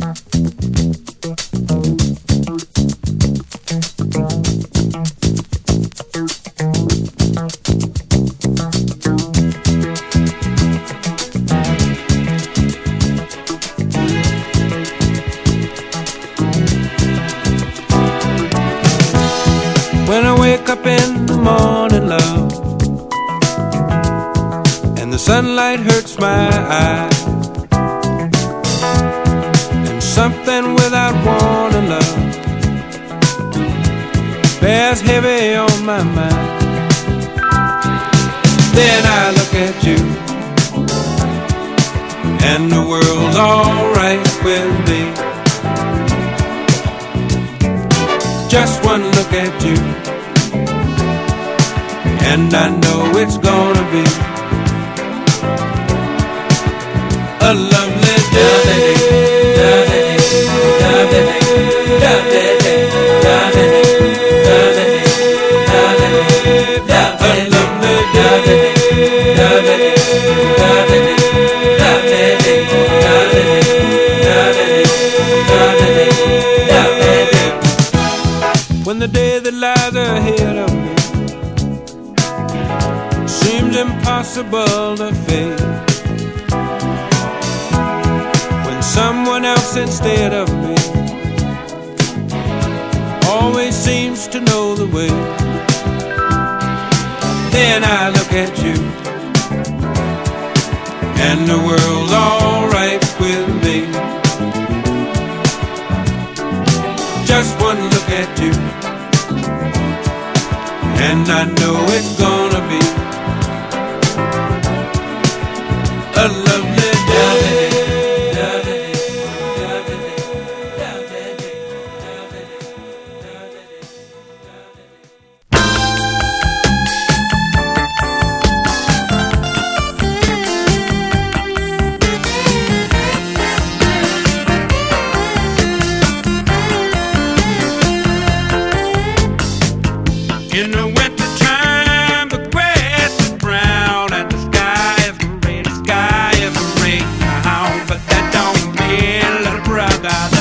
When I wake up in the morning, love, and the sunlight hurts my eyes, and something without warning, love, bears heavy on my mind. Then I look at you, and the world's alright with me. Just one look at you, and I know it's gonna be a lovely day. When the day that lies ahead of me seems impossible to face, when someone else instead of me always seems to know the way, then I look at you, and the world's alright with me. Just one look at you, and I know it's gonna be a lovely day. In the winter time, the grass is brown and the sky is gray, the sky is gray now. But that don't mean, little brother,